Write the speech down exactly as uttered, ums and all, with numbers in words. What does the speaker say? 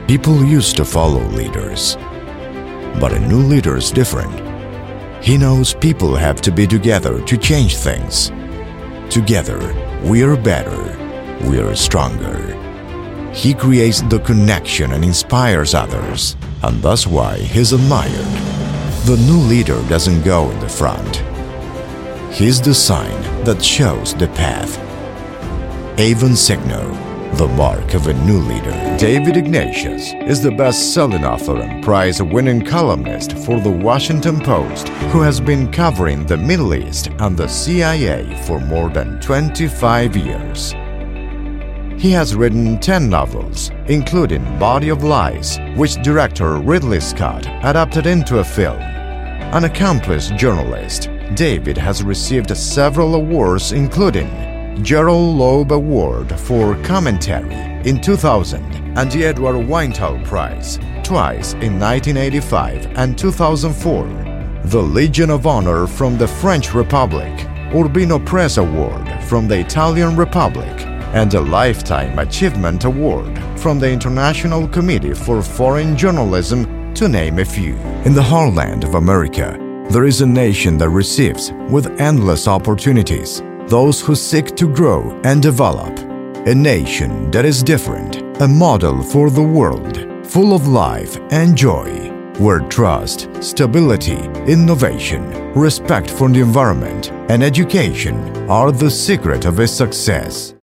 People used to follow leaders, but a new leader is different. He knows people have to be together to change things. Together, we are better, we are stronger. He creates the connection and inspires others, and that's why he's admired. The new leader doesn't go in the front. He's the sign that shows the path. Avon Signo, the mark of a new leader. David Ignatius is the best-selling author and prize-winning columnist for The Washington Post, who has been covering the Middle East and the C I A for more than twenty-five years. He has written ten novels, including Body of Lies, which director Ridley Scott adapted into a film. An accomplished journalist, David has received several awards, including Gerald Loeb Award for Commentary in two thousand and the Edward Weinthal Prize, twice in nineteen eighty-five and two thousand four, the Legion of Honor from the French Republic, Urbino Press Award from the Italian Republic, and a Lifetime Achievement Award from the International Committee for Foreign Journalism, to name a few. In the heartland of America, there is a nation that receives with endless opportunities those who seek to grow and develop. A nation that is different, a model for the world, full of life and joy, where trust, stability, innovation, respect for the environment, and education are the secret of its success.